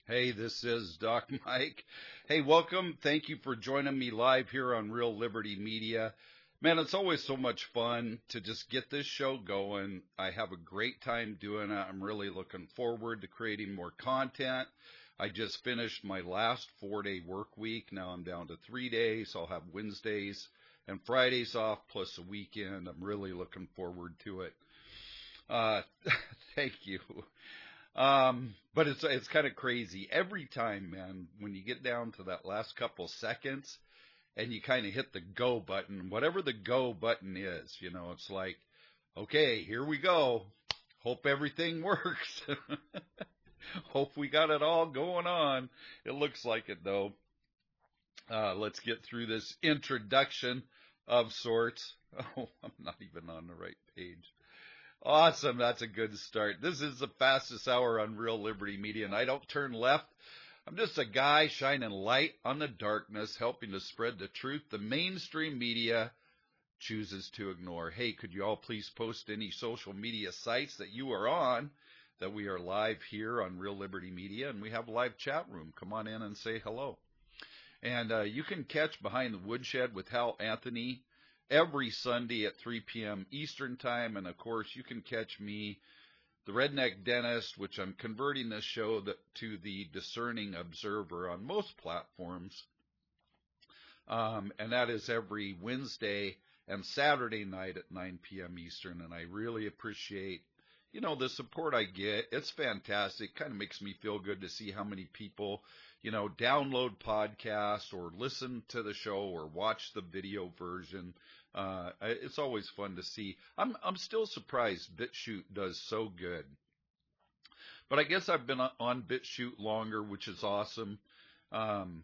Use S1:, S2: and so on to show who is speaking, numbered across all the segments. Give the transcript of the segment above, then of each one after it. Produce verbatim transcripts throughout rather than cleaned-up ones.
S1: Hey, this is Doc Mike. Hey, welcome. Thank you for joining me live here on Real Liberty Media. Man, it's always so much fun to just get this show going. I have a great time doing it. I'm really looking forward to creating more content. I just finished my last four day work week. Now I'm down to three days. I'll have Wednesdays and Fridays off plus a weekend. I'm really looking forward to it. Uh, thank you. Um, but it's it's kind of crazy every time, man. When you get down to that last couple seconds and you kind of hit the go button, whatever the go button is, you know, it's like, okay, here we go. Hope everything works. Hope we got it all going on. It looks like it though. Uh, let's get through this introduction of sorts. Oh, I'm not even on the right page. Awesome. That's a good start. This is the fastest hour on Real Liberty Media, and I don't turn left. I'm just a guy shining light on the darkness, helping to spread the truth the mainstream media chooses to ignore. Hey, could you all please post any social media sites that you are on, that we are live here on Real Liberty Media, and we have a live chat room. Come on in and say hello. And uh, you can catch Behind the Woodshed with Hal Anthony every Sunday at three p.m. Eastern Time. And, of course, you can catch me, the Redneck Dentist, which I'm converting this show to the Discerning Observer on most platforms. Um, and that is every Wednesday and Saturday night at nine p.m. Eastern. And I really appreciate, you know, the support I get. It's fantastic. Kind of makes me feel good to see how many people, you know, download podcasts or listen to the show or watch the video version. Uh, it's always fun to see. I'm, I'm still surprised BitChute does so good. But I guess I've been on BitChute longer, which is awesome. Um,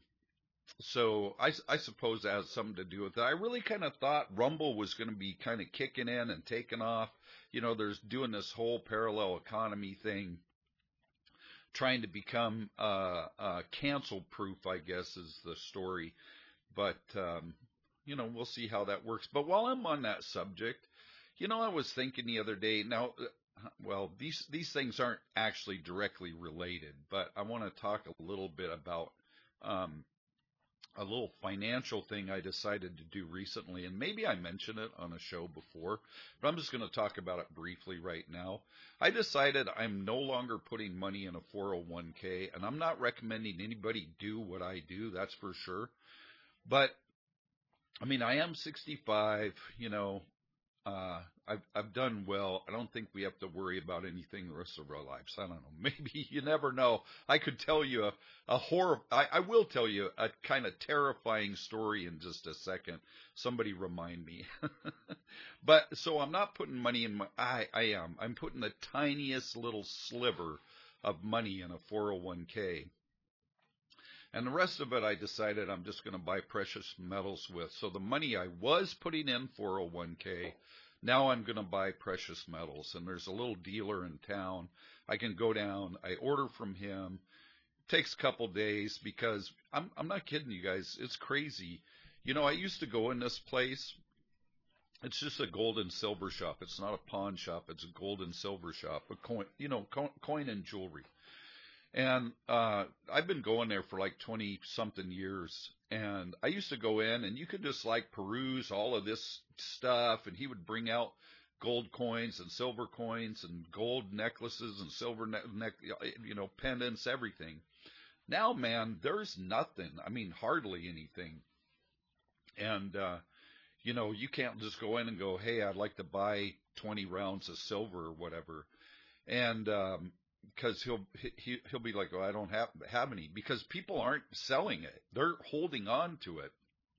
S1: so I, I suppose that has something to do with it. I really kind of thought Rumble was going to be kind of kicking in and taking off. You know, there's doing this whole parallel economy thing, trying to become uh, uh, cancel proof, I guess, is the story. But, um, you know, we'll see how that works. But while I'm on that subject, you know, I was thinking the other day, now, well, these, these things aren't actually directly related, but I want to talk a little bit about um, a little financial thing I decided to do recently, and maybe I mentioned it on a show before, but I'm just going to talk about it briefly right now. I decided I'm no longer putting money in a four oh one k, and I'm not recommending anybody do what I do, that's for sure. But, I mean, I am sixty-five, you know, uh, I've, I've done well. I don't think we have to worry about anything the rest of our lives. I don't know. Maybe, you never know. I could tell you a, a horror, I, I will tell you a kind of terrifying story in just a second. Somebody remind me. But, so I'm not putting money in my, I, I am. I'm putting the tiniest little sliver of money in a four oh one k. And the rest of it, I decided I'm just going to buy precious metals with. So the money I was putting in four oh one k, now I'm going to buy precious metals. And there's a little dealer in town. I can go down. I order from him. It takes a couple days because I'm, I'm not kidding you guys. It's crazy. You know, I used to go in this place. It's just a gold and silver shop. It's not a pawn shop. It's a gold and silver shop. A coin, you know, coin, coin and jewelry. And uh, I've been going there for like twenty something years. And I used to go in and you could just like peruse all of this stuff. And he would bring out gold coins and silver coins and gold necklaces and silver, ne- neck, you know, pendants, everything. Now, man, there's nothing. I mean, hardly anything. And, uh, you know, you can't just go in and go, hey, I'd like to buy twenty rounds of silver or whatever. And, um, because he'll he, he'll be like, oh, I don't have have any, because people aren't selling it; they're holding on to it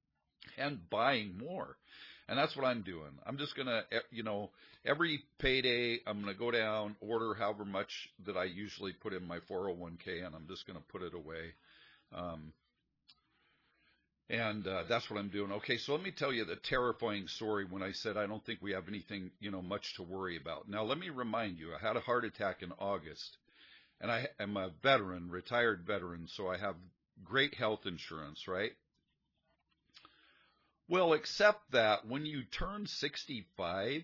S1: and buying more, and that's what I'm doing. I'm just gonna, you know, every payday I'm gonna go down, order however much that I usually put in my four oh one k, and I'm just gonna put it away. Um, and uh, that's what I'm doing. Okay, so let me tell you the terrifying story when I said I don't think we have anything, you know, much to worry about. Now, let me remind you, I had a heart attack in August, and I am a veteran, retired veteran, so I have great health insurance, right? Well, except that when you turn sixty-five,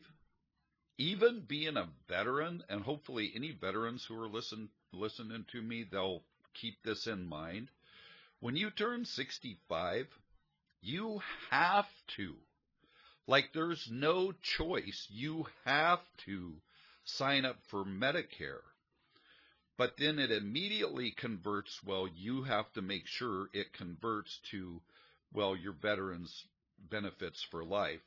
S1: even being a veteran, and hopefully any veterans who are listen, listening to me, they'll keep this in mind. When you turn sixty-five, you have to, like there's no choice, you have to sign up for Medicare. But then it immediately converts, well, you have to make sure it converts to, well, your veterans benefits for life.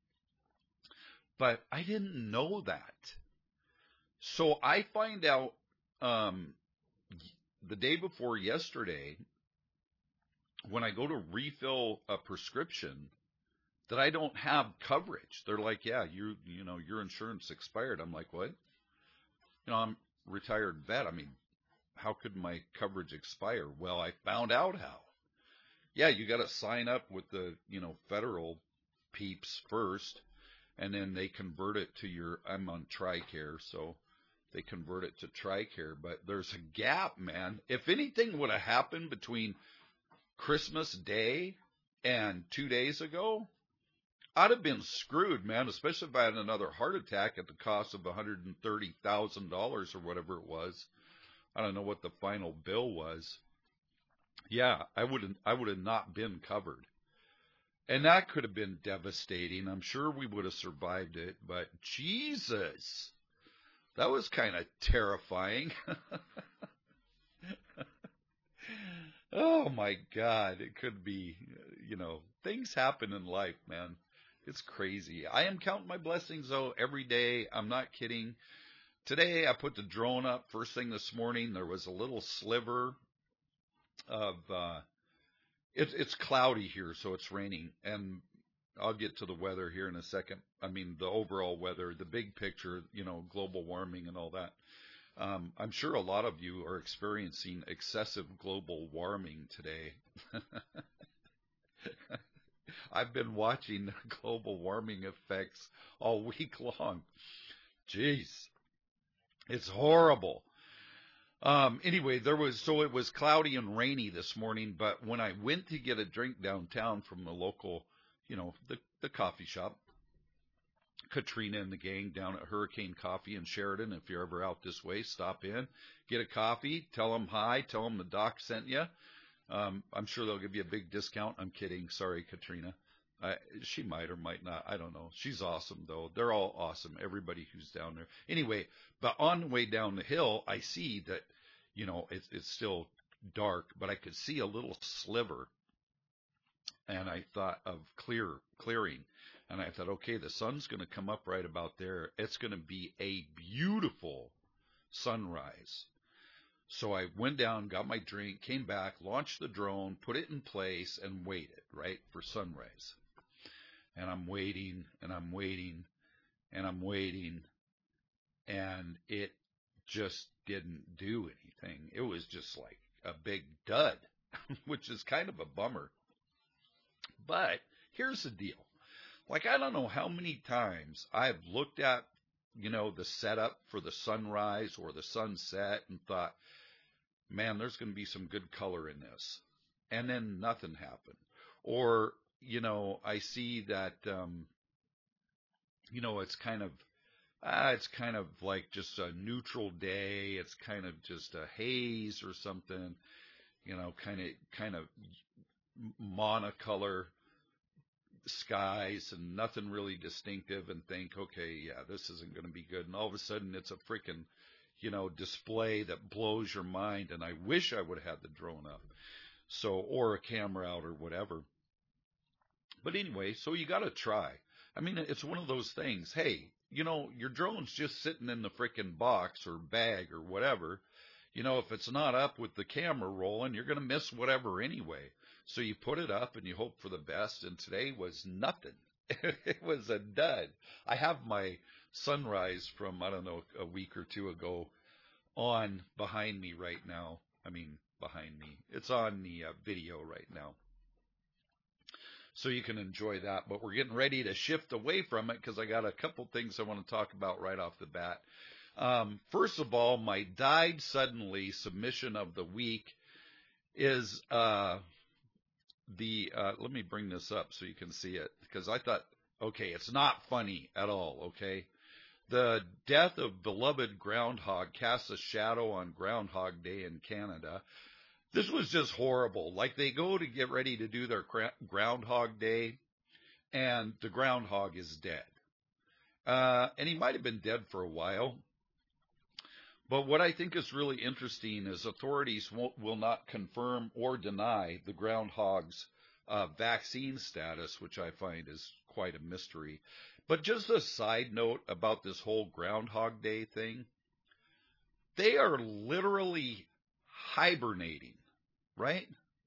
S1: But I didn't know that. So I find out um, the day before yesterday, when I go to refill a prescription, that I don't have coverage. They're like, yeah, you you know, your insurance expired. I'm like, what? You know, I'm a retired vet. I mean, how could my coverage expire? Well, I found out how. Yeah, you got to sign up with the, you know, federal peeps first, and then they convert it to your, I'm on TRICARE, so they convert it to TRICARE. But there's a gap, man. If anything would have happened between Christmas Day and two days ago, I'd have been screwed, man, especially if I had another heart attack at the cost of one hundred thirty thousand dollars or whatever it was. I don't know what the final bill was. Yeah, I would have, I would have not been covered. And that could have been devastating. I'm sure we would have survived it, but Jesus, that was kind of terrifying. Oh my God, it could be, you know, things happen in life, man. It's crazy. I am counting my blessings, though, every day. I'm not kidding. Today, I put the drone up first thing this morning. There was a little sliver of, uh, it, it's cloudy here, so it's raining. And I'll get to the weather here in a second. I mean, the overall weather, the big picture, you know, global warming and all that. Um, I'm sure a lot of you are experiencing excessive global warming today. I've been watching the global warming effects all week long. Jeez, it's horrible. Um, anyway, there was, so it was cloudy and rainy this morning, but when I went to get a drink downtown from the local, you know, the, the coffee shop, Katrina and the gang down at Hurricane Coffee in Sheridan. If you're ever out this way, stop in, get a coffee, tell them hi, tell them the doc sent you. Um, I'm sure they'll give you a big discount. I'm kidding. Sorry, Katrina. I, she might or might not. I don't know. She's awesome, though. They're all awesome, everybody who's down there. Anyway, but on the way down the hill, I see that, you know, it's, it's still dark, but I could see a little sliver. And I thought of clear clearing. And I thought, okay, the sun's going to come up right about there. It's going to be a beautiful sunrise. So I went down, got my drink, came back, launched the drone, put it in place, and waited, right, for sunrise. And I'm waiting, and I'm waiting, and I'm waiting, and it just didn't do anything. It was just like a big dud, which is kind of a bummer. But here's the deal. Like, I don't know how many times I've looked at, you know, the setup for the sunrise or the sunset and thought, man, there's going to be some good color in this. And then nothing happened. Or, you know, I see that, um, you know, it's kind of, ah, it's kind of like just a neutral day. It's kind of just a haze or something, you know, kind of, kind of monocolor skies and nothing really distinctive, and think, okay, yeah, this isn't going to be good. And all of a sudden it's a freaking, you know, display that blows your mind. And I wish I would have had the drone up. So, or a camera out or whatever. But anyway, so you got to try. I mean, it's one of those things. Hey, you know, your drone's just sitting in the freaking box or bag or whatever. You know, if it's not up with the camera rolling, you're going to miss whatever anyway. So you put it up and you hope for the best. And today was nothing. It was a dud. I have my sunrise from, I don't know, a week or two ago on behind me right now. I mean, behind me. It's on the uh, video right now. So you can enjoy that. But we're getting ready to shift away from it because I got a couple things I want to talk about right off the bat. Um, first of all, my died suddenly submission of the week is uh, the, uh, let me bring this up so you can see it, because I thought, okay, it's not funny at all, okay? The death of beloved groundhog casts a shadow on Groundhog Day in Canada. This was just horrible. Like they go to get ready to do their Groundhog Day, and the groundhog is dead. Uh, and he might have been dead for a while. But what I think is really interesting is authorities won't, will not confirm or deny the groundhog's uh, vaccine status, which I find is quite a mystery. But just a side note about this whole Groundhog Day thing, they are literally hibernating, right?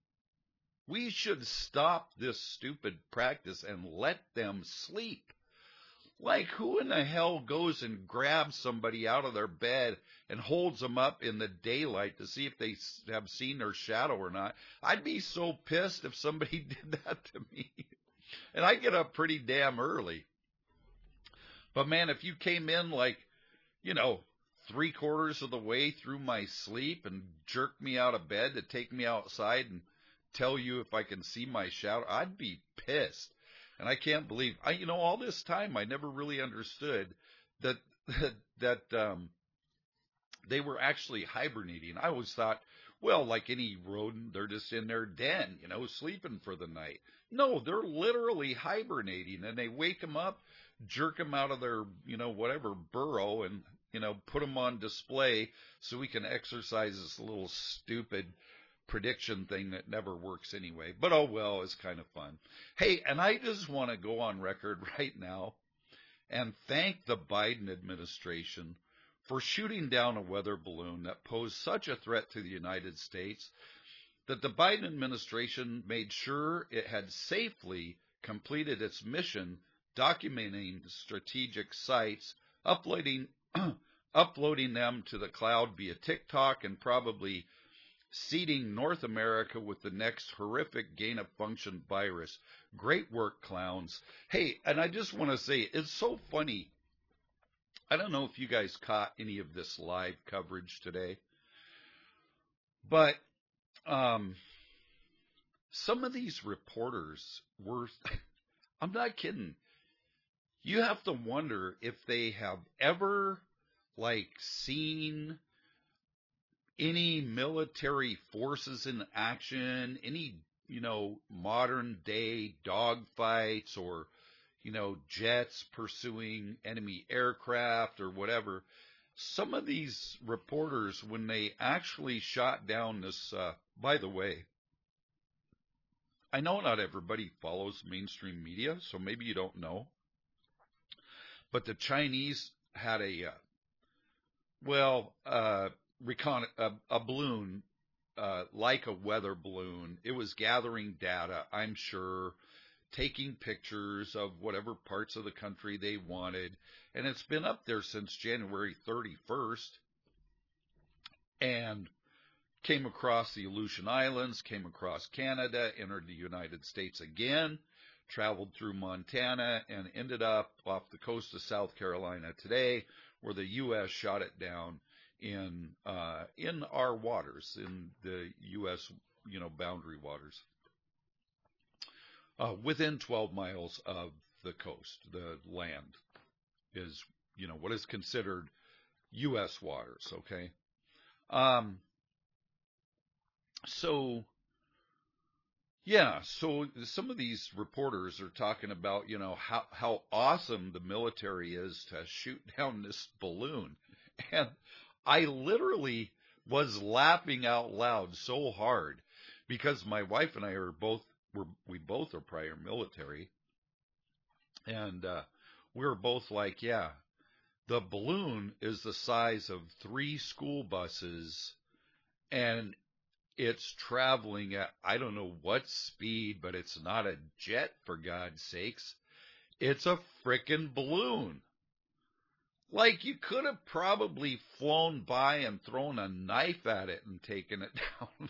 S1: We should stop this stupid practice and let them sleep. Like, who in the hell goes and grabs somebody out of their bed and holds them up in the daylight to see if they have seen their shadow or not? I'd be so pissed if somebody did that to me. And I get up pretty damn early. But man, if you came in like, you know, three quarters of the way through my sleep and jerked me out of bed to take me outside and tell you if I can see my shadow, I'd be pissed. And I can't believe, I, you know, all this time I never really understood that that, that um, they were actually hibernating. I always thought, well, like any rodent, they're just in their den, you know, sleeping for the night. No, they're literally hibernating, and they wake them up, jerk them out of their, you know, whatever burrow, and, you know, put them on display so we can exercise this little stupid prediction thing that never works anyway. But oh well, it's kind of fun. Hey, and I just want to go on record right now and thank the Biden administration for shooting down a weather balloon that posed such a threat to the United States that the Biden administration made sure it had safely completed its mission documenting strategic sites, uploading uploading them to the cloud via TikTok, and probably seeding North America with the next horrific gain-of-function virus. Great work, clowns. Hey, and I just want to say, it's so funny. I don't know if you guys caught any of this live coverage today, but um, some of these reporters were, I'm not kidding, you have to wonder if they have ever, like, seen any military forces in action, any, you know, modern day dogfights, or, you know, jets pursuing enemy aircraft or whatever. Some of these reporters, when they actually shot down this, uh, by the way, I know not everybody follows mainstream media, so maybe you don't know, but the Chinese had a, uh, well, uh, recon a, a balloon, uh, like a weather balloon. It was gathering data, I'm sure, taking pictures of whatever parts of the country they wanted, and it's been up there since January thirty-first, and came across the Aleutian Islands, came across Canada, entered the United States again, traveled through Montana, and ended up off the coast of South Carolina today, where the U S shot it down in uh, in our waters, in the U S, you know, boundary waters, uh, within twelve miles of the coast. The land is, you know, what is considered U S waters. Okay, um, so yeah, so some of these reporters are talking about, you know, how how awesome the military is to shoot down this balloon, and I literally was laughing out loud so hard because my wife and I are both, we're, we both are prior military, and uh, we were both like, yeah, the balloon is the size of three school buses, and it's traveling at, I don't know what speed, but it's not a jet, for God's sakes. It's a frickin' balloon. Like, you could have probably flown by and thrown a knife at it and taken it down.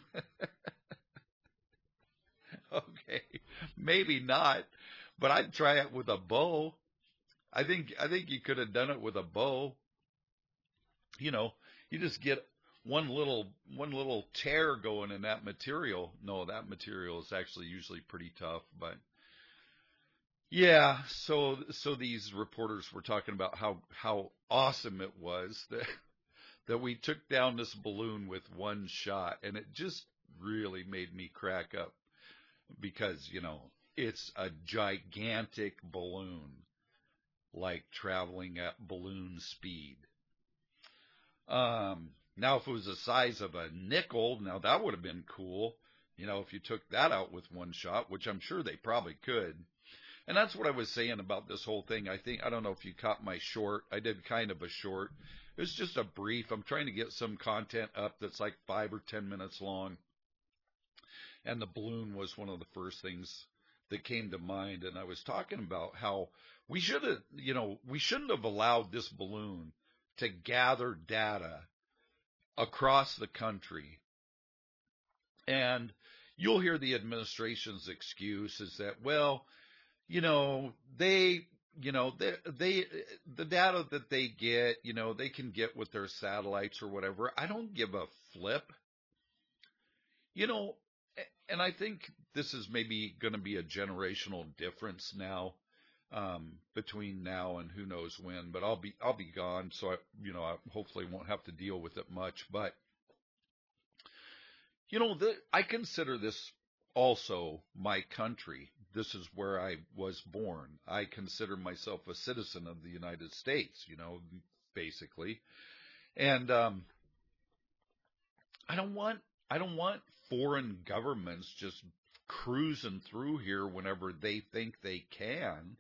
S1: Okay, maybe not, but I'd try it with a bow. I think I think you could have done it with a bow. You know, you just get one little one little tear going in that material. No, that material is actually usually pretty tough, but yeah, so so these reporters were talking about how how awesome it was that that we took down this balloon with one shot, and it just really made me crack up because, you know, it's a gigantic balloon, like traveling at balloon speed. Um, now, if it was the size of a nickel, now that would have been cool. You know, if you took that out with one shot, which I'm sure they probably could. And that's what I was saying about this whole thing. I think, I don't know if you caught my short. I did kind of a short. It was just a brief. I'm trying to get some content up that's like five or ten minutes long. And the balloon was one of the first things that came to mind. And I was talking about how we should have, you know, we shouldn't have allowed this balloon to gather data across the country. And you'll hear the administration's excuse is that, well, you know, they, you know, they, they, the data that they get, you know, they can get with their satellites or whatever. I don't give a flip. You know, and I think this is maybe going to be a generational difference now, um, between now and who knows when, but I'll be, I'll be gone. So I, you know, I hopefully won't have to deal with it much, but you know, the, I consider this also my country. This is where I was born. I consider myself a citizen of the United States, you know, basically. And um, I don't want I don't want foreign governments just cruising through here whenever they think they can.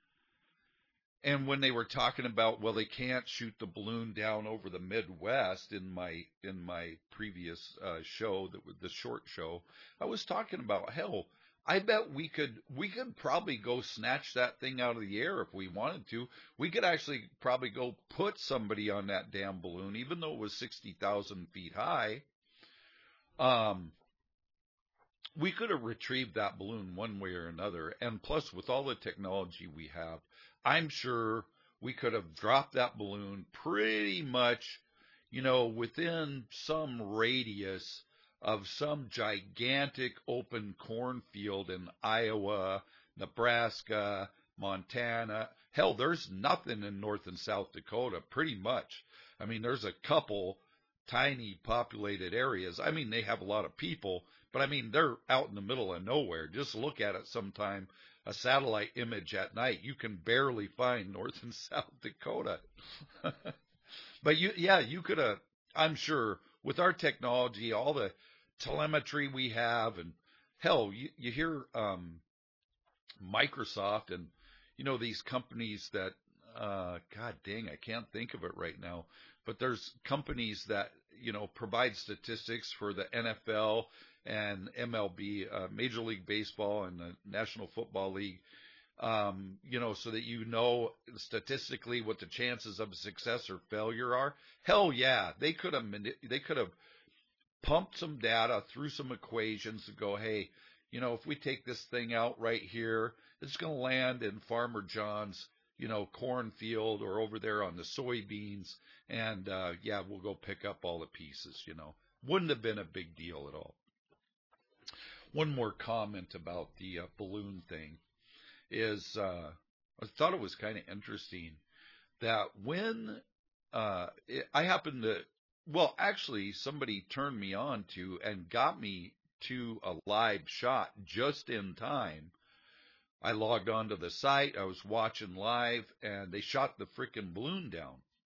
S1: And when they were talking about, well, they can't shoot the balloon down over the Midwest in my in my previous uh, show, that the short show, I was talking about, hell, I bet we could we could probably go snatch that thing out of the air if we wanted to. We could actually probably go put somebody on that damn balloon, even though it was sixty thousand feet high. Um, we could have retrieved that balloon one way or another. And plus, with all the technology we have, I'm sure we could have dropped that balloon pretty much, you know, within some radius of some gigantic open cornfield in Iowa, Nebraska, Montana. Hell, there's nothing in North and South Dakota, pretty much. I mean, there's a couple tiny populated areas. I mean, they have a lot of people, but I mean, they're out in the middle of nowhere. Just look at it sometime, a satellite image at night. You can barely find North and South Dakota. But you, yeah, you could have, I'm sure, with our technology, all the telemetry we have, and hell, you, you hear um, Microsoft and, you know, these companies that, uh, God dang, I can't think of it right now, but there's companies that, you know, provide statistics for the N F L and M L B, uh, Major League Baseball and the National Football League, um, you know, so that you know statistically what the chances of success or failure are. Hell yeah, they could have they could have pumped some data through some equations to go, hey, you know, if we take this thing out right here, it's going to land in Farmer John's, you know, cornfield or over there on the soybeans, and uh, yeah, we'll go pick up all the pieces. You know, wouldn't have been a big deal at all. One more comment about the uh, balloon thing is uh, I thought it was kind of interesting that when uh, it, I happened to, well, actually, somebody turned me on to and got me to a live shot just in time. I logged onto the site, I was watching live, and they shot the freaking balloon down.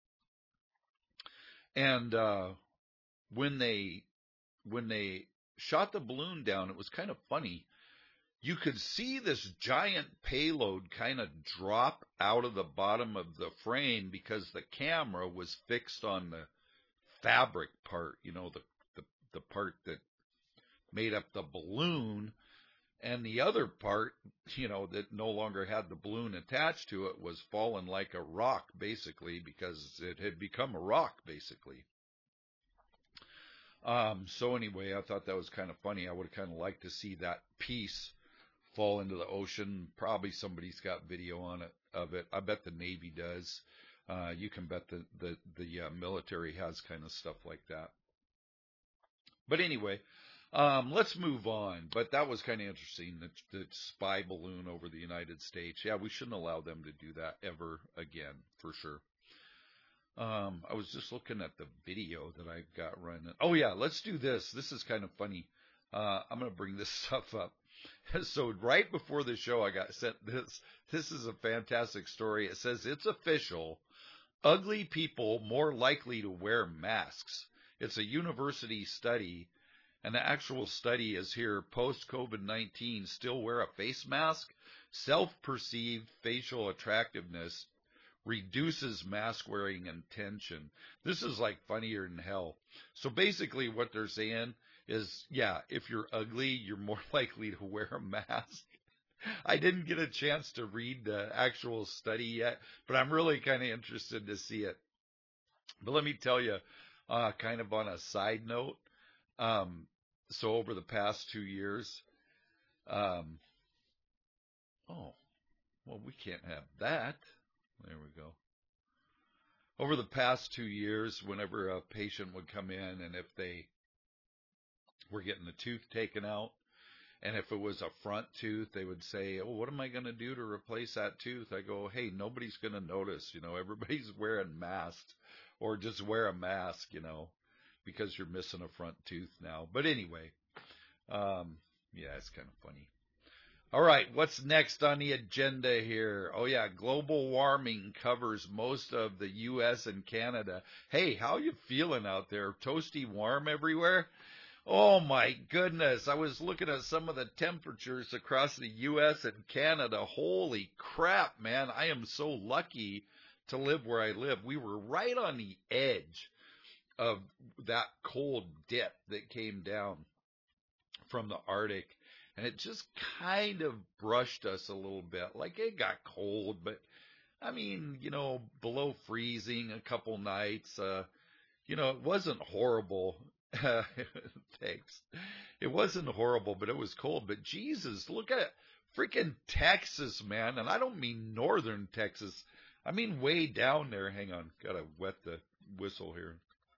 S1: And uh, when they when they shot the balloon down, it was kind of funny. You could see this giant payload kind of drop out of the bottom of the frame because the camera was fixed on the fabric part, you know, the, the, the part that made up the balloon, and the other part, you know, that no longer had the balloon attached to it was falling like a rock, basically, because it had become a rock, basically. Um, so anyway, I thought that was kind of funny. I would have kind of liked to see that piece fall into the ocean. Probably somebody's got video on it of it. I bet the Navy does. Uh, you can bet the the the uh, military has kind of stuff like that. But anyway, um, let's move on. But that was kind of interesting. The, the spy balloon over the United States. Yeah, we shouldn't allow them to do that ever again, for sure. Um, I was just looking at the video that I've got running. Oh yeah, let's do this. This is kind of funny. Uh, I'm going to bring this stuff up. So right before the show, I got sent this. This is a fantastic story. It says it's official. Ugly people more likely to wear masks. It's a university study, and the actual study is here. Post COVID nineteen, still wear a face mask? Self-perceived facial attractiveness reduces mask wearing intention. This is like funnier than hell. So basically what they're saying is, yeah, if you're ugly, you're more likely to wear a mask. I didn't get a chance to read the actual study yet, but I'm really kind of interested to see it. But let me tell you, uh, kind of on a side note, um, so over the past two years, um, oh, well, we can't have that. There we go. Over the past two years, whenever a patient would come in and if they were getting the tooth taken out, and if it was a front tooth, they would say, oh, what am I going to do to replace that tooth? I go, hey, nobody's going to notice. You know, everybody's wearing masks, or just wear a mask, you know, because you're missing a front tooth now. But anyway, um, yeah, it's kind of funny. All right, what's next on the agenda here? Oh, yeah, global warming covers most of the U S and Canada. Hey, how you feeling out there? Toasty warm everywhere? Oh, my goodness. I was looking at some of the temperatures across the U S and Canada. Holy crap, man. I am so lucky to live where I live. We were right on the edge of that cold dip that came down from the Arctic. And it just kind of brushed us a little bit. Like it got cold, but I mean, you know, below freezing a couple nights. Uh, you know, it wasn't horrible. Thanks. It wasn't horrible, but it was cold. But Jesus, look at freaking Texas, man. And I don't mean northern Texas. I mean way down there. Hang on. Gotta wet the whistle here.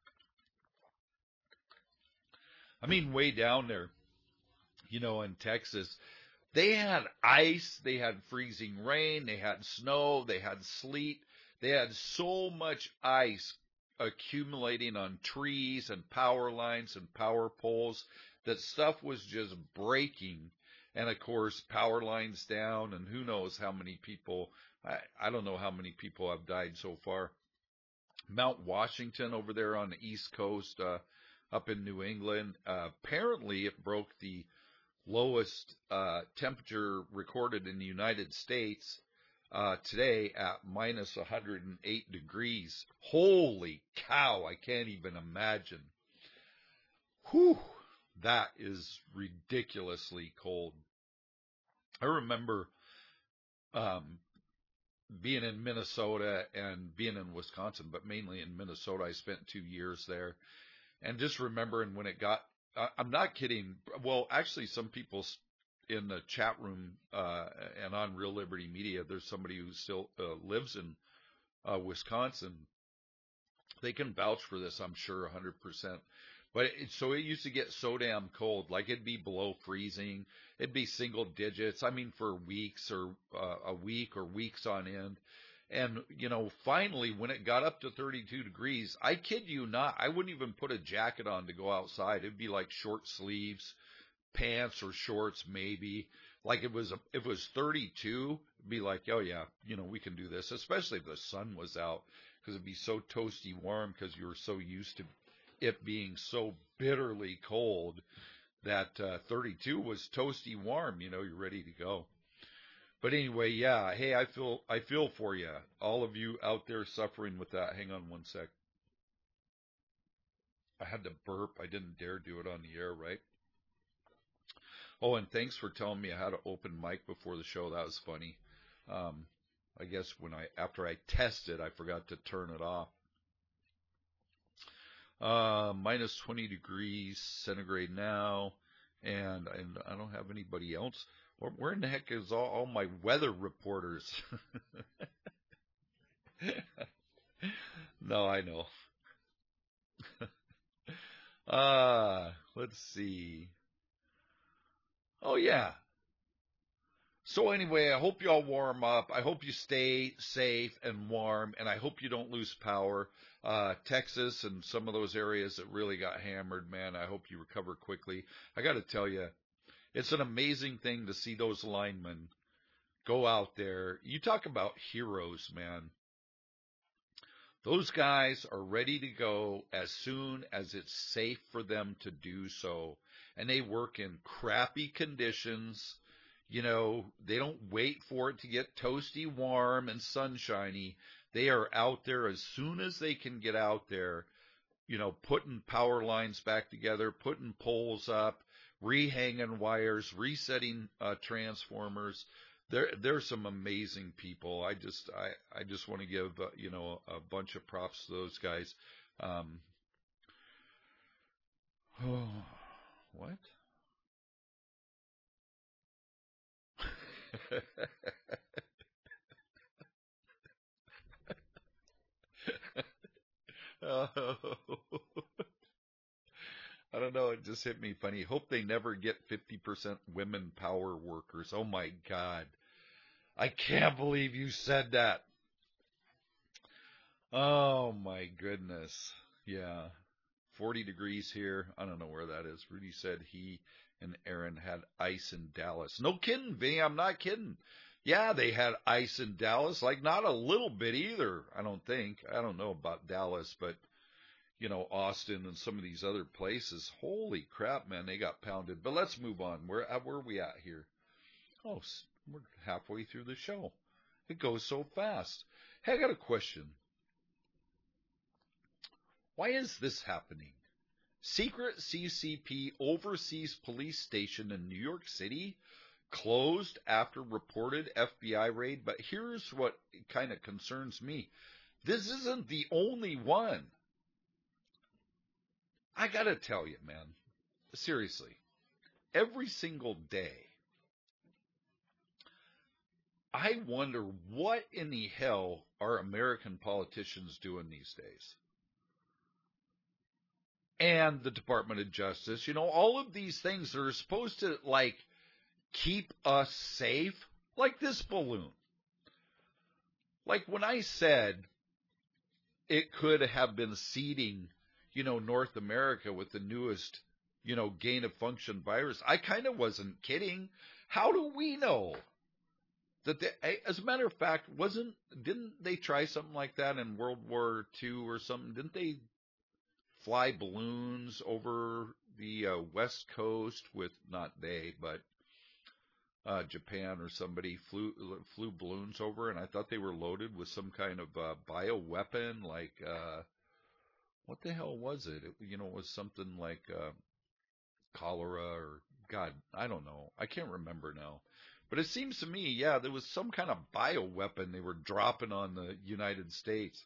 S1: I mean way down there, you know, in Texas. They had ice. They had freezing rain. They had snow. They had sleet. They had so much ice accumulating on trees and power lines and power poles that stuff was just breaking. And of course, power lines down, and who knows how many people, I, I don't know how many people have died so far. Mount Washington over there on the East Coast, uh, up in New England, uh, apparently it broke the lowest uh, temperature recorded in the United States Uh, today at minus one hundred eight degrees. Holy cow, I can't even imagine. Whew, that is ridiculously cold. I remember um, being in Minnesota and being in Wisconsin, but mainly in Minnesota. I spent two years there. And just remembering when it got, I, I'm not kidding. Well, actually, some people in the chat room uh, and on Real Liberty Media, there's somebody who still uh, lives in uh, Wisconsin. They can vouch for this, I'm sure, one hundred percent. But it, so it used to get so damn cold, like it'd be below freezing. It'd be single digits. I mean, for weeks or uh, a week or weeks on end. And, you know, finally, when it got up to thirty-two degrees, I kid you not, I wouldn't even put a jacket on to go outside. It'd be like short sleeves, pants or shorts maybe. Like it was, a, if it was thirty-two, it'd be like, oh yeah, you know, we can do this, especially if the sun was out, because it'd be so toasty warm because you were so used to it being so bitterly cold that uh, thirty-two was toasty warm, you know, you're ready to go. But anyway, yeah, hey, I feel, I feel for you, all of you out there suffering with that. Hang on one sec. I had to burp. I didn't dare do it on the air, right? Oh, and thanks for telling me I had an open mic before the show. That was funny. Um, I guess when I, after I tested, I forgot to turn it off. Uh, minus twenty degrees centigrade now, and, and I don't have anybody else. Where, where in the heck is all, all my weather reporters? No, I know. Uh, let's see. Oh, yeah. So anyway, I hope you all warm up. I hope you stay safe and warm, and I hope you don't lose power. Uh, Texas and some of those areas that really got hammered, man, I hope you recover quickly. I got to tell you, it's an amazing thing to see those linemen go out there. You talk about heroes, man. Those guys are ready to go as soon as it's safe for them to do so. And they work in crappy conditions. You know, they don't wait for it to get toasty warm and sunshiny. They are out there as soon as they can get out there, you know, putting power lines back together, putting poles up, rehanging wires, resetting uh, transformers. There, there's some amazing people. I just, I, I just want to give, uh, you know, a bunch of props to those guys. Um, oh, what? Oh, I don't know. It just hit me funny. Hope they never get fifty percent women power workers. Oh my God. I can't believe you said that. Oh my goodness. Yeah. forty degrees here. I don't know where that is. Rudy said he and Aaron had ice in Dallas. No kidding, Vinny. I'm not kidding. Yeah, they had ice in Dallas. Like not a little bit either. I don't think. I don't know about Dallas, but you know, Austin and some of these other places. Holy crap, man. They got pounded. But let's move on. Where, where are we at here? Oh, we're halfway through the show. It goes so fast. Hey, I got a question. Why is this happening? Secret C C P overseas police station in New York City closed after reported F B I raid. But here's what kind of concerns me. This isn't the only one. I got to tell you, man, seriously, every single day, I wonder what in the hell are American politicians doing these days? And the Department of Justice, you know, all of these things that are supposed to, like, keep us safe, like this balloon. Like when I said it could have been seeding, you know, North America with the newest, you know, gain of function virus, I kind of wasn't kidding. How do we know? That they, as a matter of fact, wasn't didn't they try something like that in World War Two or something? Didn't they fly balloons over the uh, West Coast with, not they, but uh, Japan or somebody flew flew balloons over, and I thought they were loaded with some kind of uh, bioweapon, like uh, what the hell was it? it? You know, it was something like uh, cholera or God, I don't know. I can't remember now. But it seems to me, yeah, there was some kind of bioweapon they were dropping on the United States.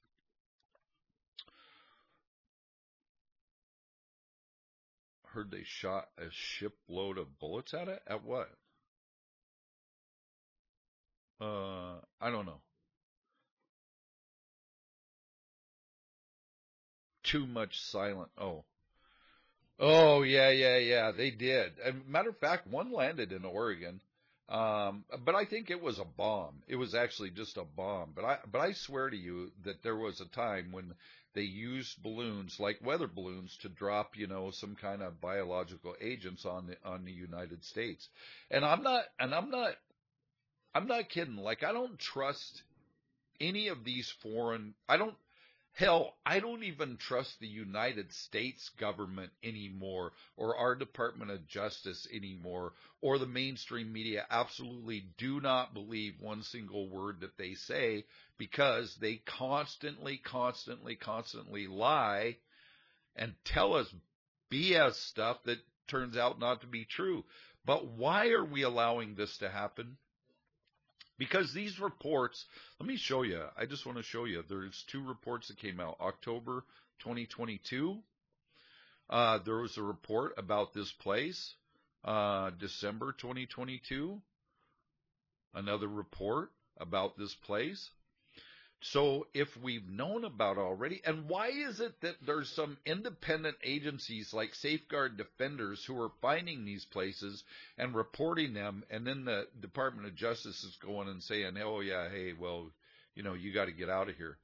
S1: Heard they shot a shipload of bullets at it? At what? Uh, I don't know. Too much silent. Oh. Oh, yeah, yeah, yeah, they did. As a matter of fact, one landed in Oregon. Um, but I think it was a bomb. It was actually just a bomb. But I, but I swear to you that there was a time when they used balloons like weather balloons to drop, you know, some kind of biological agents on the, on the United States. And I'm not, and I'm not, I'm not kidding. Like, I don't trust any of these foreign, I don't, hell, I don't even trust the United States government anymore, or our Department of Justice anymore, or the mainstream media. Absolutely do not believe one single word that they say, because they constantly, constantly, constantly lie and tell us B S stuff that turns out not to be true. But why are we allowing this to happen? Because these reports, let me show you. I just want to show you. There's two reports that came out. October twenty twenty-two, uh, there was a report about this place. Uh, December twenty twenty-two, another report about this place. So if we've known about already, and why is it that there's some independent agencies like Safeguard Defenders who are finding these places and reporting them, and then the Department of Justice is going and saying, oh yeah, hey, well, you know, you got to get out of here.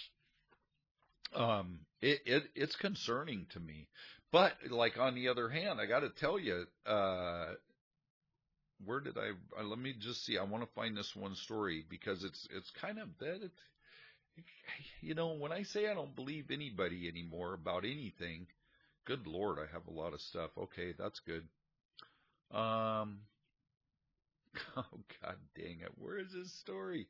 S1: Um, it, it it's concerning to me. But like on the other hand, I got to tell you, uh, where did I? Uh, let me just see. I want to find this one story because it's it's kind of that. It, you know, when I say I don't believe anybody anymore about anything, good Lord, I have a lot of stuff. Okay, that's good. Um, oh God dang it, where is this story?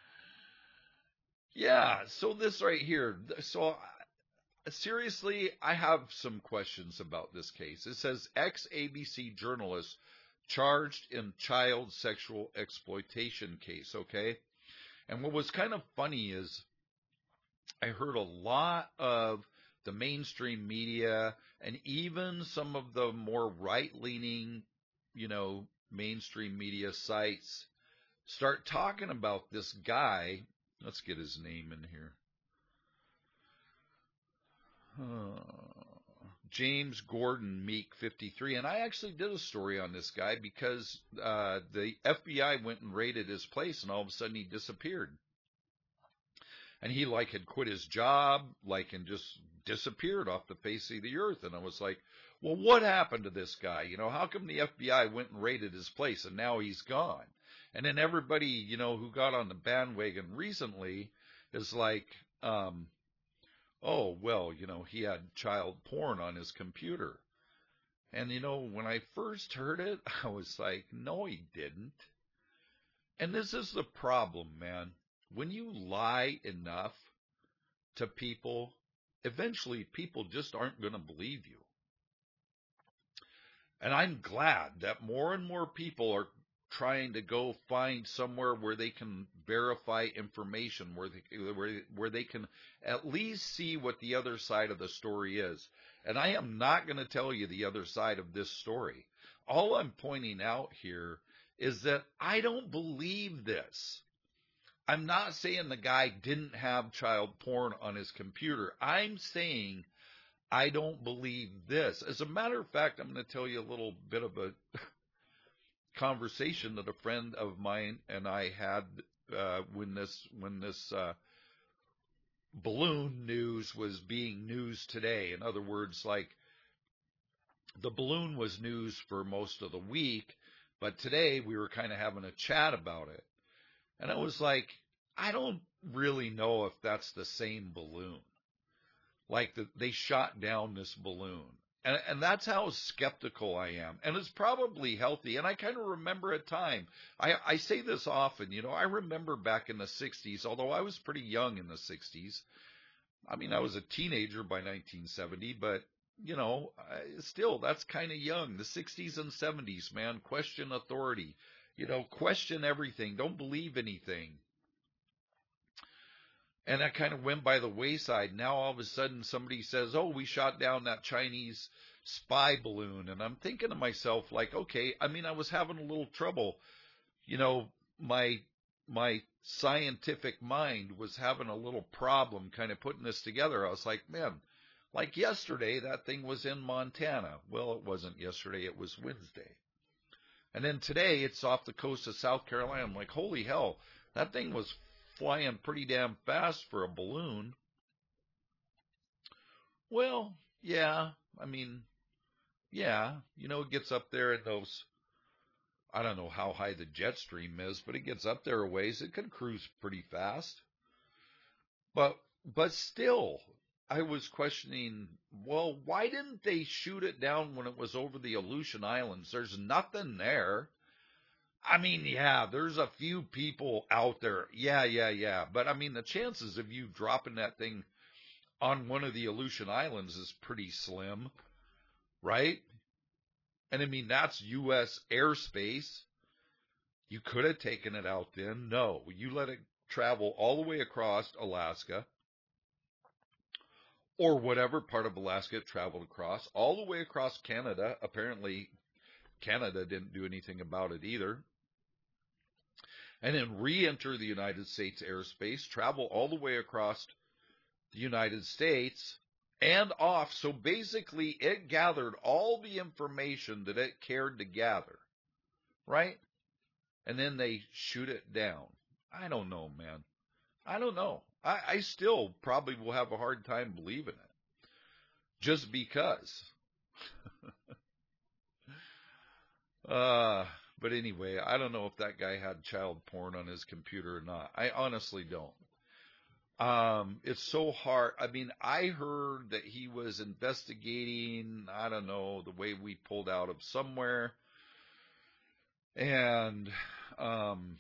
S1: Yeah, so this right here. So seriously, I have some questions about this case. It says ex-A B C journalist charged in child sexual exploitation case, okay? And what was kind of funny is I heard a lot of the mainstream media and even some of the more right-leaning, you know, mainstream media sites start talking about this guy. Let's get his name in here. Uh, James Gordon Meek, fifty-three. And I actually did a story on this guy because uh, the F B I went and raided his place, and all of a sudden he disappeared. And he like had quit his job, like, and just disappeared off the face of the earth. And I was like, well, what happened to this guy? You know, how come the F B I went and raided his place and now he's gone? And then everybody, you know, who got on the bandwagon recently is like, um, oh, well, you know, he had child porn on his computer. And, you know, when I first heard it, I was like, no, he didn't. And this is the problem, man. When you lie enough to people, eventually people just aren't going to believe you. And I'm glad that more and more people are trying to go find somewhere where they can verify information, where they, where, where they can at least see what the other side of the story is. And I am not going to tell you the other side of this story. All I'm pointing out here is that I don't believe this. I'm not saying the guy didn't have child porn on his computer. I'm saying I don't believe this. As a matter of fact, I'm going to tell you a little bit of a conversation that a friend of mine and I had uh, when this when this uh, balloon news was being news today. In other words, like the balloon was news for most of the week, but today we were kind of having a chat about it. And I was like, I don't really know if that's the same balloon. Like the, they shot down this balloon. And, and that's how skeptical I am. And it's probably healthy. And I kind of remember a time, I, I say this often, you know, I remember back in the sixties, although I was pretty young in the sixties. I mean, I was a teenager by nineteen seventy, but, you know, I, still, that's kind of young. The sixties and seventies, man, question authority. You know, question everything. Don't believe anything. And that kind of went by the wayside. Now all of a sudden somebody says, oh, we shot down that Chinese spy balloon. And I'm thinking to myself, like, okay, I mean, I was having a little trouble. You know, my my scientific mind was having a little problem kind of putting this together. I was like, man, like yesterday, that thing was in Montana. Well, it wasn't yesterday. It was Wednesday. And then today it's off the coast of South Carolina. I'm like, holy hell, that thing was flying pretty damn fast for a balloon. Well, yeah, I mean, yeah, you know, it gets up there in those, I don't know how high the jet stream is, but it gets up there a ways. It can cruise pretty fast. But, but still, I was questioning, well, why didn't they shoot it down when it was over the Aleutian Islands? There's nothing there. I mean, yeah, there's a few people out there. Yeah, yeah, yeah. But I mean, the chances of you dropping that thing on one of the Aleutian Islands is pretty slim, right? And I mean, that's U S airspace. You could have taken it out then. No, you let it travel all the way across Alaska or whatever part of Alaska it traveled across, all the way across Canada. Apparently, Canada didn't do anything about it either. and then re-enter the United States airspace, travel all the way across the United States and off. So basically, it gathered all the information that it cared to gather, right? And then they shoot it down. I don't know, man. I don't know. I, I still probably will have a hard time believing it. Just because. uh, but anyway, I don't know if that guy had child porn on his computer or not. I honestly don't. Um, it's so hard. I mean, I heard that he was investigating, I don't know, the way we pulled out of somewhere. And, um,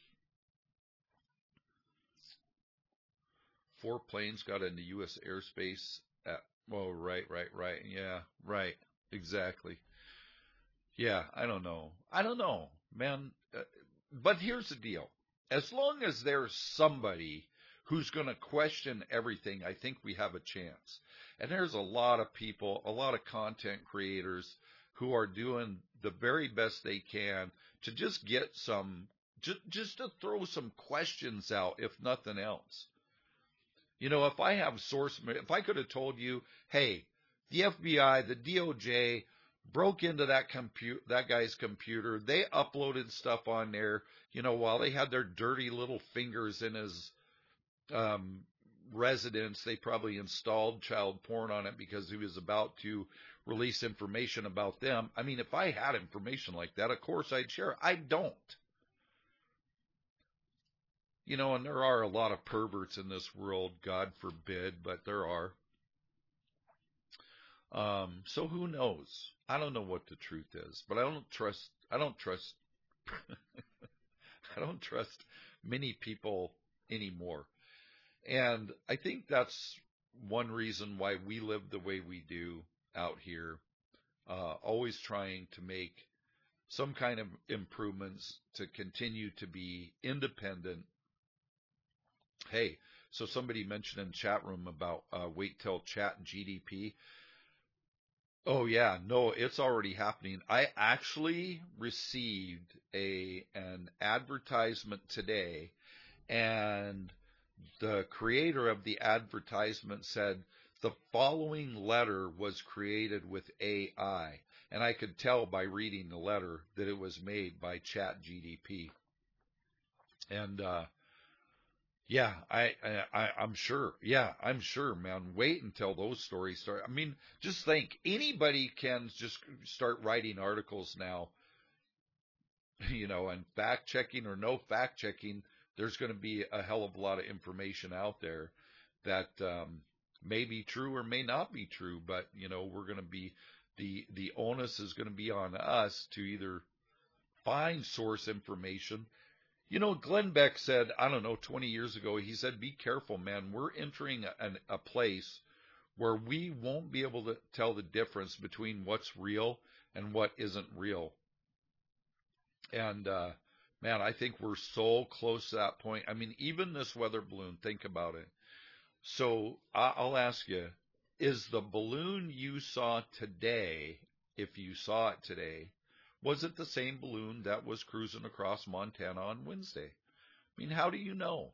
S1: four planes got into U S airspace at, oh, right, right, right. Yeah, right. Exactly. Yeah, I don't know. I don't know, man. Uh, but here's the deal. As long as there's somebody who's going to question everything, I think we have a chance. And there's a lot of people, a lot of content creators who are doing the very best they can to just get some, just, just to throw some questions out, if nothing else. You know, if I have source, if I could have told you, hey, the F B I, the D O J broke into that compute, that guy's computer, they uploaded stuff on there, you know, while they had their dirty little fingers in his um, residence, they probably installed child porn on it because he was about to release information about them. I mean, if I had information like that, of course I'd share it. I don't. You know, and there are a lot of perverts in this world, God forbid, but there are. Um, so who knows? I don't know what the truth is, but I don't trust, I don't trust, I don't trust many people anymore. And I think that's one reason why we live the way we do out here, uh, always trying to make some kind of improvements to continue to be independent. Hey, so somebody mentioned in chat room about uh, wait till chat G D P. Oh yeah, no, it's already happening. I actually received a an advertisement today, and the creator of the advertisement said the following letter was created with A I, and I could tell by reading the letter that it was made by Chat G D P. And uh yeah, I, I, I'm sure. Yeah, I'm sure, man. Wait until those stories start. I mean, just think, anybody can just start writing articles now, you know, and fact checking or no fact checking, there's going to be a hell of a lot of information out there that um, may be true or may not be true. But, you know, we're going to be, the, the onus is going to be on us to either find source information. You know, Glenn Beck said, I don't know, twenty years ago, he said, be careful, man. We're entering a, a place where we won't be able to tell the difference between what's real and what isn't real. And, uh, man, I think we're so close to that point. I mean, even this weather balloon, think about it. So I'll ask you, is the balloon you saw today, if you saw it today, was it the same balloon that was cruising across Montana on Wednesday? I mean, how do you know?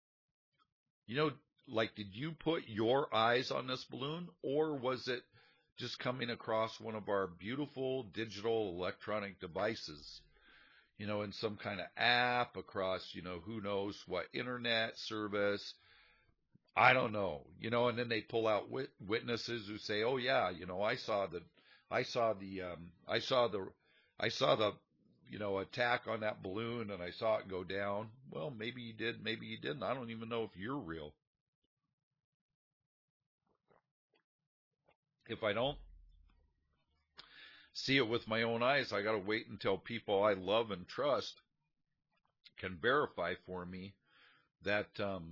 S1: You know, like, did you put your eyes on this balloon, or was it just coming across one of our beautiful digital electronic devices, you know, in some kind of app across, you know, who knows what internet service? I don't know, you know, and then they pull out wit- witnesses who say, oh yeah, you know, I saw the, I saw the, um, I saw the, I saw the, you know, attack on that balloon and I saw it go down. Well, maybe you did, maybe you didn't. I don't even know if you're real. If I don't see it with my own eyes, I got to wait until people I love and trust can verify for me that, um,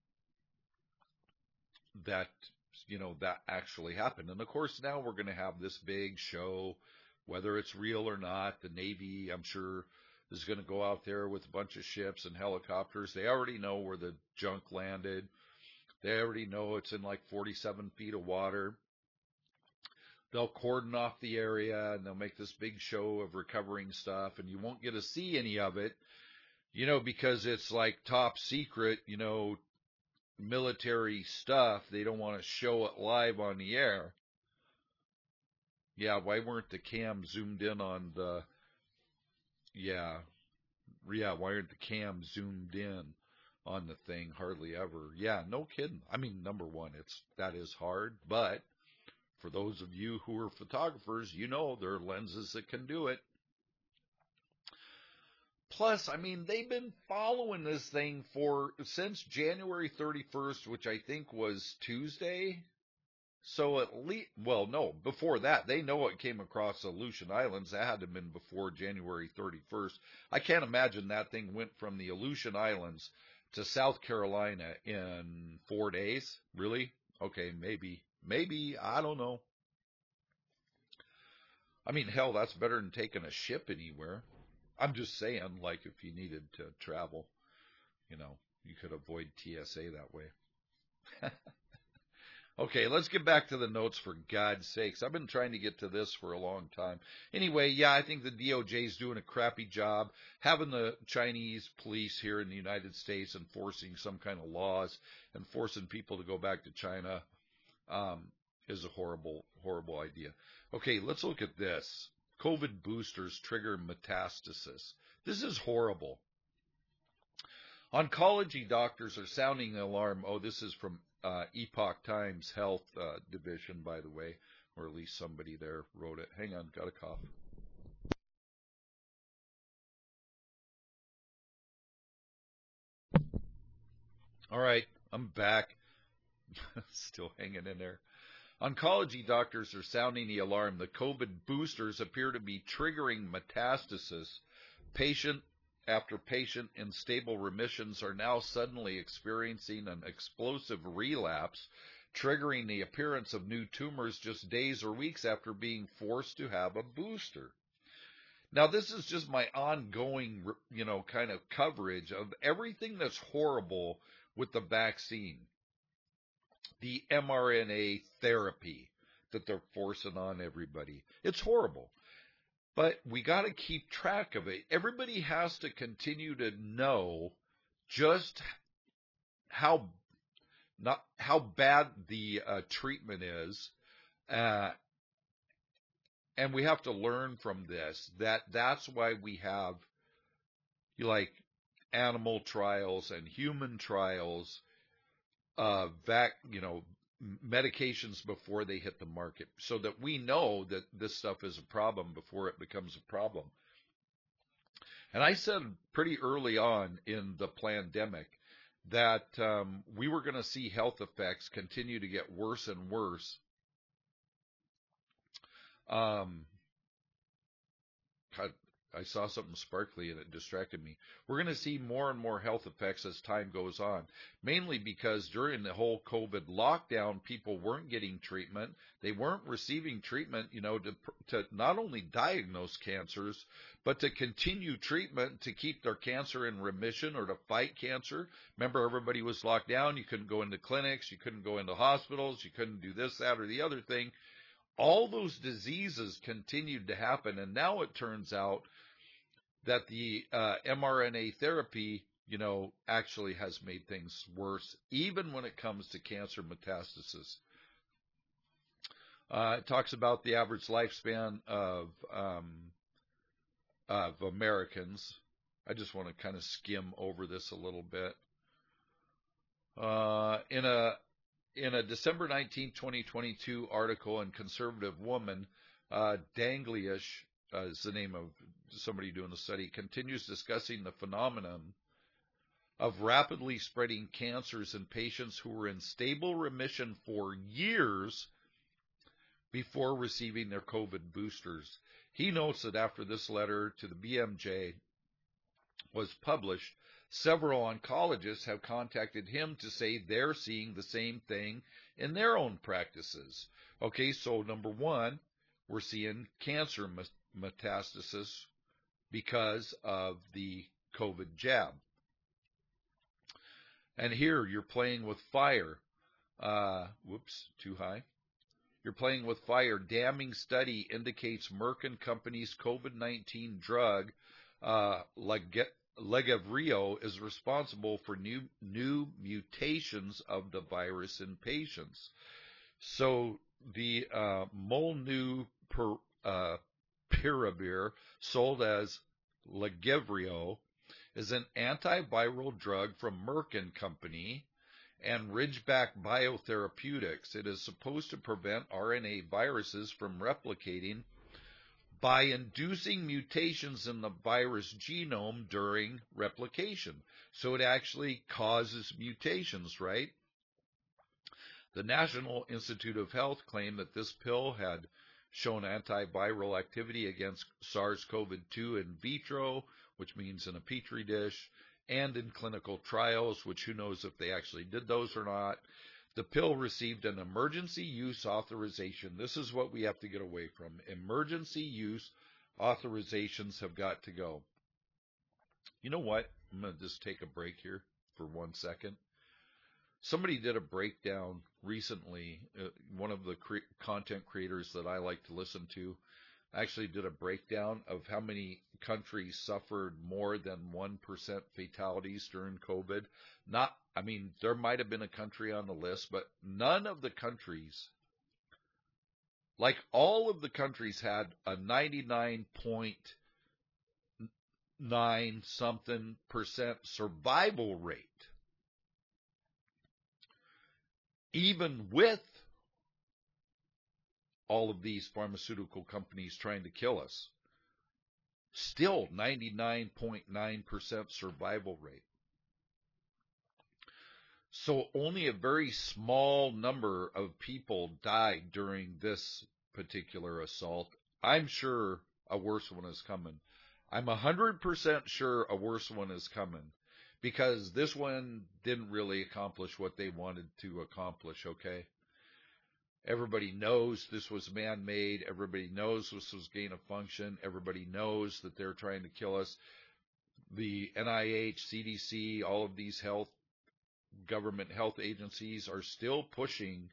S1: that, you know, that actually happened. And of course, now we're going to have this big show, whether it's real or not. The Navy, I'm sure, is going to go out there with a bunch of ships and helicopters. They already know where the junk landed. They already know it's in like forty-seven feet of water. They'll cordon off the area and they'll make this big show of recovering stuff, and you won't get to see any of it. You know, because it's like top secret, you know, military stuff. They don't want to show it live on the air. Yeah, why weren't the cams zoomed in on the, yeah, yeah, why aren't the cams zoomed in on the thing hardly ever? Yeah, no kidding. I mean, number one, it's, that is hard, but for those of you who are photographers, you know there are lenses that can do it. Plus, I mean, they've been following this thing for since January thirty-first, which I think was Tuesday. So at least, well, no, before that, they know it came across Aleutian Islands. That had to have been before January thirty-first. I can't imagine that thing went from the Aleutian Islands to South Carolina in four days. Really? Okay, maybe, maybe, I don't know. I mean, hell, that's better than taking a ship anywhere. I'm just saying, like, if you needed to travel, you know, you could avoid T S A that way. Okay, let's get back to the notes, for God's sakes. I've been trying to get to this for a long time. Anyway, yeah, I think the D O J is doing a crappy job. Having the Chinese police here in the United States enforcing some kind of laws and forcing people to go back to China um, is a horrible, horrible idea. Okay, let's look at this. COVID boosters trigger metastasis. This is horrible. Oncology doctors are sounding the alarm. Oh, this is from uh, Epoch Times Health uh, Division, by the way, or at least somebody there wrote it. Hang on, got a cough. All right, I'm back. Still hanging in there. Oncology doctors are sounding the alarm. The COVID boosters appear to be triggering metastasis. Patient after patient in stable remissions are now suddenly experiencing an explosive relapse, triggering the appearance of new tumors just days or weeks after being forced to have a booster. Now, this is just my ongoing, you know, kind of coverage of everything that's horrible with the vaccine. The mRNA therapy that they're forcing on everybody. It's horrible. But we got to keep track of it. Everybody has to continue to know just how not how bad the uh, treatment is, uh, and we have to learn from this. That that's why we have like animal trials and human trials. Uh, vac, you know, medications before they hit the market, so that we know that this stuff is a problem before it becomes a problem. And I said pretty early on in the pandemic that um, we were going to see health effects continue to get worse and worse. Um, God, I saw something sparkly and it distracted me. We're going to see more and more health effects as time goes on, mainly because during the whole COVID lockdown, people weren't getting treatment. They weren't receiving treatment, you know, to, to not only diagnose cancers, but to continue treatment to keep their cancer in remission or to fight cancer. Remember, everybody was locked down. You couldn't go into clinics. You couldn't go into hospitals. You couldn't do this, that, or the other thing. All those diseases continued to happen. And now it turns out that the uh, mRNA therapy, you know, actually has made things worse, even when it comes to cancer metastasis. Uh, it talks about the average lifespan of um, of Americans. I just want to kind of skim over this a little bit. Uh, in a in a December nineteenth, twenty twenty-two article in Conservative Woman, uh, Danglish uh, is the name of somebody doing the study, continues discussing the phenomenon of rapidly spreading cancers in patients who were in stable remission for years before receiving their COVID boosters. He notes that after this letter to the B M J was published, several oncologists have contacted him to say they're seeing the same thing in their own practices. Okay, so number one, we're seeing cancer metastasis because of the COVID jab. And here you're playing with fire. Uh, whoops, too high. You're playing with fire. Damning study indicates Merck and Company's COVID nineteen drug, uh, Lagevrio is responsible for new new mutations of the virus in patients. So the uh, Molnupiravir, uh, sold as Lagevrio, is an antiviral drug from Merck and Company and Ridgeback Biotherapeutics. It is supposed to prevent R N A viruses from replicating by inducing mutations in the virus genome during replication. So it actually causes mutations, right? The National Institute of Health claimed that this pill had shown antiviral activity against SARS-C o V two in vitro, which means in a petri dish, and in clinical trials, which who knows if they actually did those or not. The pill received an emergency use authorization. This is what we have to get away from. Emergency use authorizations have got to go. You know what? I'm going to just take a break here for one second. Somebody did a breakdown recently. Uh, one of the cre- content creators that I like to listen to actually did a breakdown of how many countries suffered more than one percent fatalities during COVID. Not, I mean, there might have been a country on the list, but none of the countries, like all of the countries, had a ninety-nine point nine something percent survival rate. Even with all of these pharmaceutical companies trying to kill us, still ninety-nine point nine percent survival rate. So only a very small number of people died during this particular assault. I'm sure a worse one is coming. I'm one hundred percent sure a worse one is coming, because this one didn't really accomplish what they wanted to accomplish, okay? Everybody knows this was man-made. Everybody knows this was gain of function. Everybody knows that they're trying to kill us. The N I H, C D C, all of these health, government health agencies are still pushing,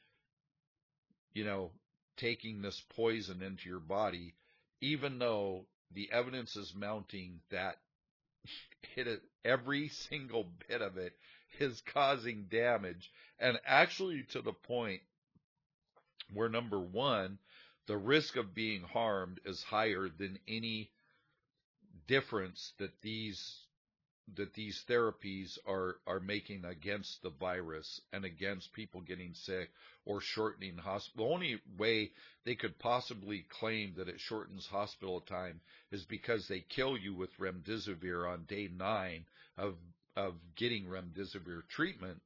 S1: you know, taking this poison into your body, even though the evidence is mounting that it, every single bit of it is causing damage, and actually to the point where, number one, the risk of being harmed is higher than any difference that these that these therapies are, are making against the virus and against people getting sick or shortening hospital. The only way they could possibly claim that it shortens hospital time is because they kill you with remdesivir on day nine of of getting remdesivir treatment.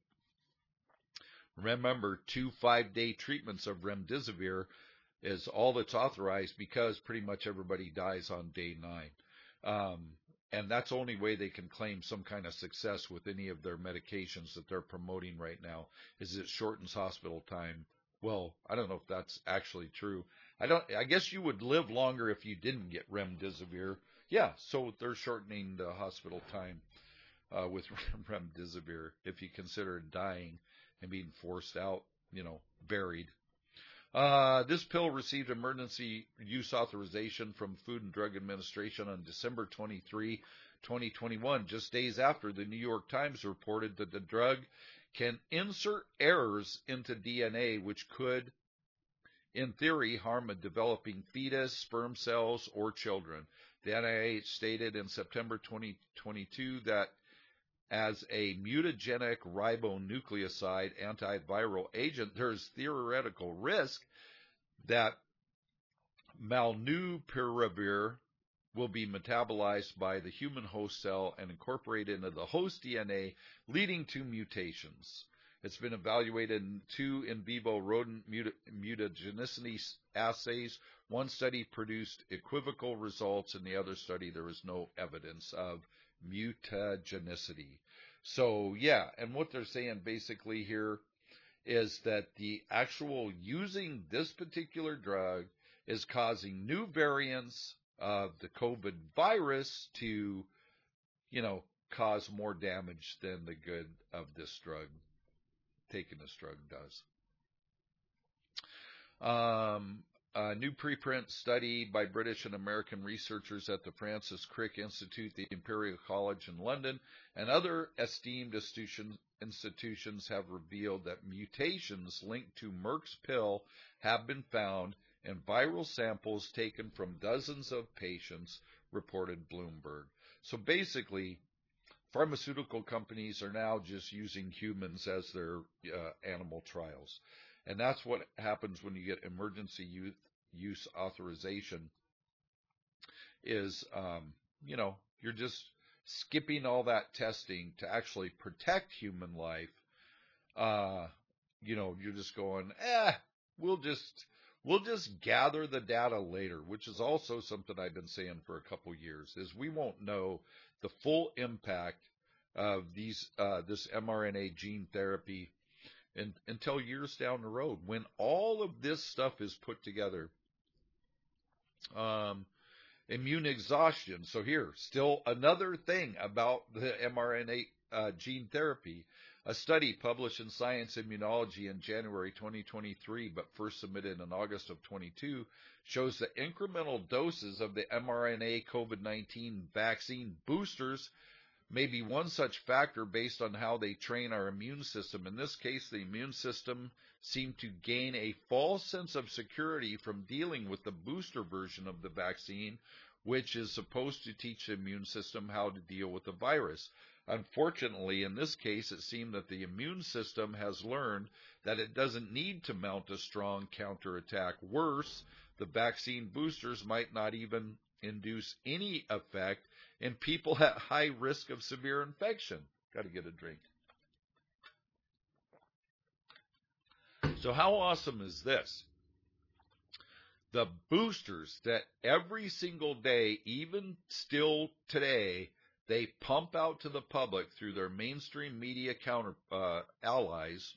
S1: Remember, two five-day treatments of remdesivir is all that's authorized because pretty much everybody dies on day nine. Um, and that's the only way they can claim some kind of success with any of their medications that they're promoting right now, is it shortens hospital time. Well, I don't know if that's actually true. I don't. I guess you would live longer if you didn't get remdesivir. Yeah, so they're shortening the hospital time uh, with remdesivir if you consider dying and being forced out, you know, buried. Uh, this pill received emergency use authorization from Food and Drug Administration on December twenty-third, twenty twenty-one, just days after the New York Times reported that the drug can insert errors into D N A which could, in theory, harm a developing fetus, sperm cells, or children. The N I H stated in September twenty twenty-two that as a mutagenic ribonucleoside antiviral agent, there's theoretical risk that Molnupiravir will be metabolized by the human host cell and incorporated into the host D N A, leading to mutations. It's been evaluated in two in vivo rodent muta- mutagenicity assays. One study produced equivocal results. In the other study, there was no evidence of mutagenicity. So, yeah, and what they're saying basically here is that the actual using this particular drug is causing new variants of the COVID virus to, you know, cause more damage than the good of this drug, taking this drug does. Um,
S2: A new preprint study by British and American researchers at the Francis Crick Institute, the Imperial College in London, and other esteemed institutions have revealed that mutations linked to Merck's pill have been found in viral samples taken from dozens of patients, reported Bloomberg. So basically, pharmaceutical companies are now just using humans as their uh, animal trials. And that's what happens when you get emergency use, use authorization is, um, you know, you're just skipping all that testing to actually protect human life. Uh, you know, you're just going, eh, we'll just, we'll just gather the data later, which is also something I've been saying for a couple years, is we won't know the full impact of these, uh, this mRNA gene therapy And, until years down the road, when all of this stuff is put together. Um, immune exhaustion. So here, still another thing about the mRNA uh, gene therapy. A study published in Science Immunology in January twenty twenty-three, but first submitted in August of twenty-two, shows that incremental doses of the mRNA COVID nineteen vaccine boosters may be one such factor based on how they train our immune system. In this case, the immune system seemed to gain a false sense of security from dealing with the booster version of the vaccine, which is supposed to teach the immune system how to deal with the virus. Unfortunately, in this case, it seemed that the immune system has learned that it doesn't need to mount a strong counterattack. Worse, the vaccine boosters might not even induce any effect in people at high risk of severe infection. Got to get a drink. So how awesome is this? The boosters that every single day, even still today, they pump out to the public through their mainstream media counter uh, allies,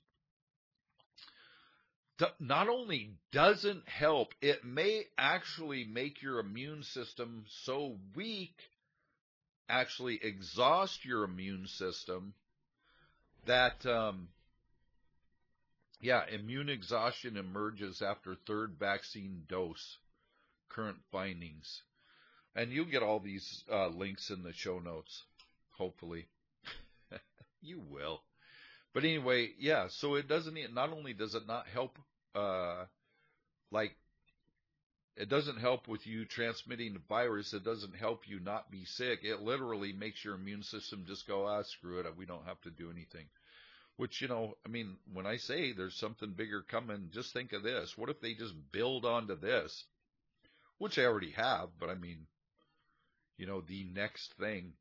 S2: not only doesn't help, it may actually make your immune system so weak, actually exhaust your immune system, that, um, yeah, immune exhaustion emerges after third vaccine dose, current findings. And you'll get all these uh, links in the show notes, hopefully. You will. But anyway, yeah, so it doesn't, not only does it not help, uh, like, it doesn't help with you transmitting the virus. It doesn't help you not be sick. It literally makes your immune system just go, ah, screw it. We don't have to do anything. Which, you know, I mean, when I say there's something bigger coming, just think of this. What if they just build onto this? Which they already have, but I mean, you know, the next thing.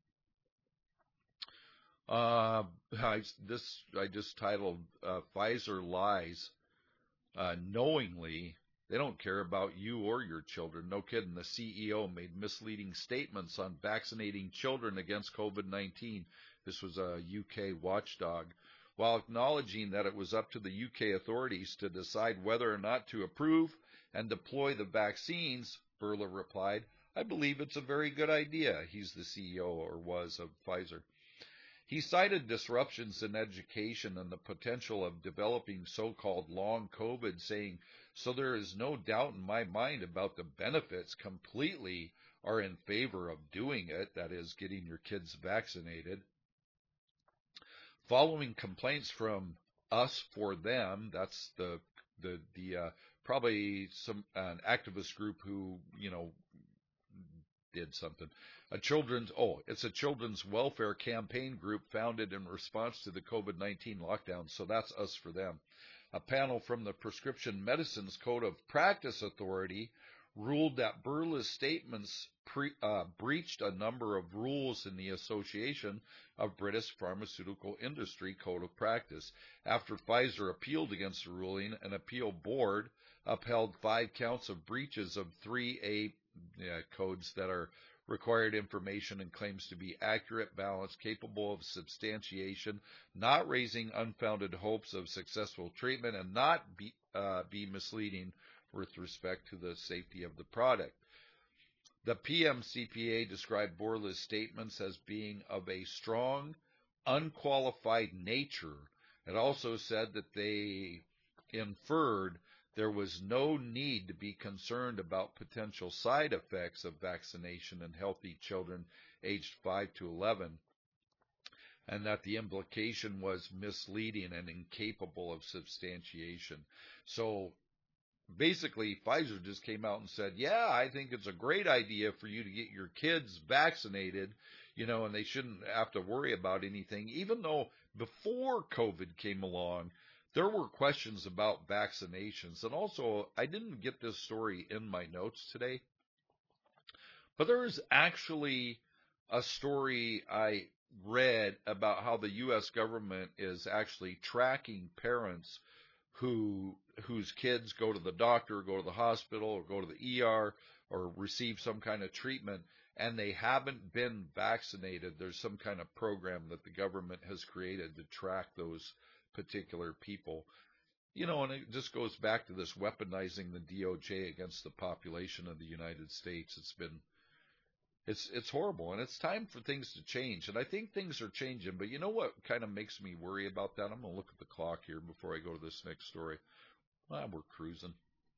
S2: Uh, I, this, I just titled, uh, Pfizer Lies, uh, knowingly. They don't care about you or your children. No kidding. The C E O made misleading statements on vaccinating children against COVID nineteen. This was a U K watchdog. While acknowledging that it was up to the U K authorities to decide whether or not to approve and deploy the vaccines, Burla replied, I believe it's a very good idea. He's the C E O, or was, of Pfizer. He cited disruptions in education and the potential of developing so-called long COVID, saying, so there is no doubt in my mind about the benefits. Completely are in favor of doing it, that is, getting your kids vaccinated. Following complaints from Us for Them, that's the the the uh, probably some an activist group who, you know, did something. A children's, oh, it's a children's welfare campaign group founded in response to the COVID nineteen lockdown. So that's Us for Them. A panel from the Prescription Medicines Code of Practice Authority ruled that Burla's statements pre, uh, breached a number of rules in the Association of British Pharmaceutical Industry Code of Practice. After Pfizer appealed against the ruling, an appeal board upheld five counts of breaches of three A yeah, codes that are required information and claims to be accurate, balanced, capable of substantiation, not raising unfounded hopes of successful treatment, and not be, uh, be misleading with respect to the safety of the product. The P M C P A described Burla's statements as being of a strong, unqualified nature. It also said that they inferred there was no need to be concerned about potential side effects of vaccination in healthy children aged five to eleven, and that the implication was misleading and incapable of substantiation. So basically, Pfizer just came out and said, yeah, I think it's a great idea for you to get your kids vaccinated, you know, and they shouldn't have to worry about anything, even though before COVID came along, there were questions about vaccinations. And also, I didn't get this story in my notes today, but there is actually a story I read about how the U S government is actually tracking parents who whose kids go to the doctor, go to the hospital, or go to the E R, or receive some kind of treatment, and they haven't been vaccinated. There's some kind of program that the government has created to track those particular people. You know, and it just goes back to this weaponizing the D O J against the population of the United States. It's been It's it's horrible, and it's time for things to change. And I think things are changing. But you know what kind of makes me worry about that? I'm going to look at the clock here before I go to this next story. Well, we're cruising.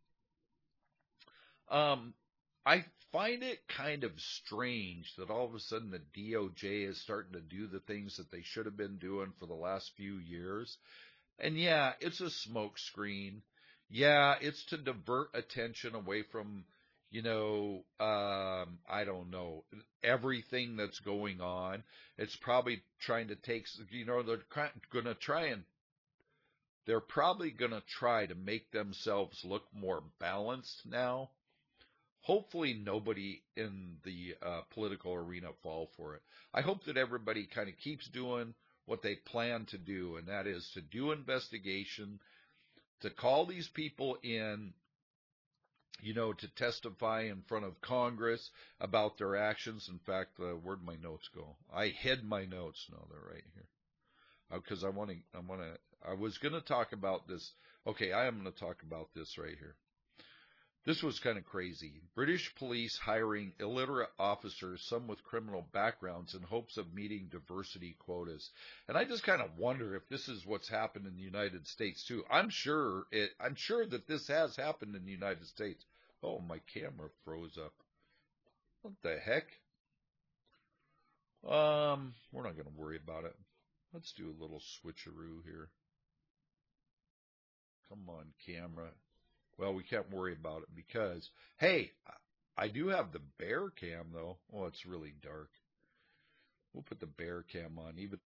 S2: Um, I find it kind of strange that all of a sudden the D O J is starting to do the things that they should have been doing for the last few years. And yeah, it's a smokescreen. Yeah, it's to divert attention away from, you know, um, I don't know, everything that's going on. It's probably trying to take, you know, they're going to try and, they're probably going to try to make themselves look more balanced now. Hopefully nobody in the uh, political arena fall for it. I hope that everybody kind of keeps doing what they plan to do, and that is to do investigation, to call these people in, you know, to testify in front of Congress about their actions. In fact, uh, where'd my notes go? I hid my notes. No, they're right here. Because uh, I want to, I want to, I was going to talk about this. Okay, I am going to talk about this right here. This was kind of crazy. British police hiring illiterate officers, some with criminal backgrounds, in hopes of meeting diversity quotas. And I just kind of wonder if this is what's happened in the United States too. I'm sure it. I'm sure that this has happened in the United States. Oh, my camera froze up. What the heck? Um, we're not going to worry about it. Let's do a little switcheroo here. Come on, camera. Well, we can't worry about it because, hey, I do have the bear cam, though. Oh, it's really dark. We'll put the bear cam on, even